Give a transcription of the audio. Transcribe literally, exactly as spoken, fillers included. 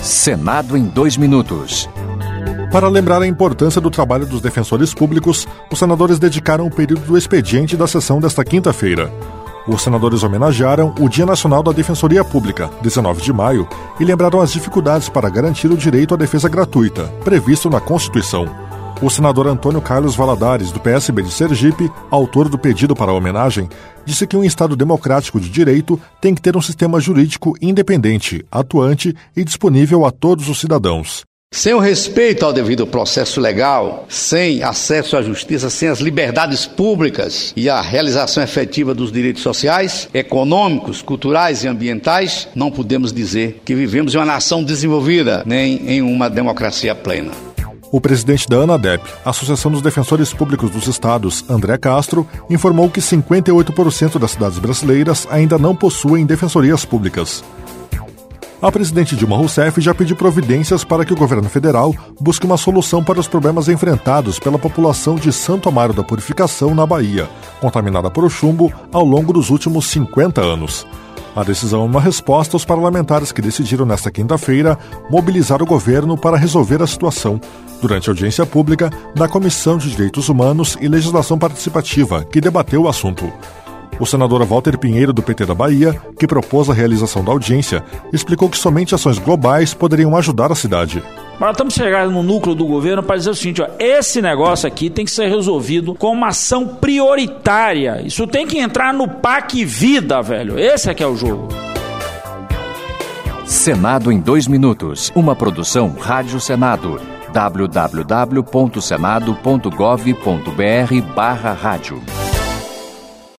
Senado em dois minutos. Para lembrar a importância do trabalho dos defensores públicos, os senadores dedicaram o período do expediente da sessão desta quinta-feira. Os senadores homenagearam o Dia Nacional da Defensoria Pública, dezenove de maio, e lembraram as dificuldades para garantir o direito à defesa gratuita, previsto na Constituição. O senador Antônio Carlos Valadares, do P S B de Sergipe, autor do pedido para a homenagem, disse que um Estado democrático de direito tem que ter um sistema jurídico independente, atuante e disponível a todos os cidadãos. Sem o respeito ao devido processo legal, sem acesso à justiça, sem as liberdades públicas e a realização efetiva dos direitos sociais, econômicos, culturais e ambientais, não podemos dizer que vivemos em uma nação desenvolvida, nem em uma democracia plena. O presidente da ANADEP, Associação dos Defensores Públicos dos Estados, André Castro, informou que cinquenta e oito por cento das cidades brasileiras ainda não possuem defensorias públicas. A presidente Dilma Rousseff já pediu providências para que o governo federal busque uma solução para os problemas enfrentados pela população de Santo Amaro da Purificação, na Bahia, contaminada por chumbo ao longo dos últimos cinquenta anos. A decisão é uma resposta aos parlamentares que decidiram nesta quinta-feira mobilizar o governo para resolver a situação, durante a audiência pública da Comissão de Direitos Humanos e Legislação Participativa, que debateu o assunto. O senador Walter Pinheiro, do P T da Bahia, que propôs a realização da audiência, explicou que somente ações globais poderiam ajudar a cidade. Nós estamos chegando no núcleo do governo para dizer o seguinte, ó, esse negócio aqui tem que ser resolvido com uma ação prioritária. Isso tem que entrar no P A C Vida, velho. Esse é que é o jogo. Senado em dois minutos. Uma produção Rádio Senado. w w w ponto senado ponto gov ponto b r barra rádio.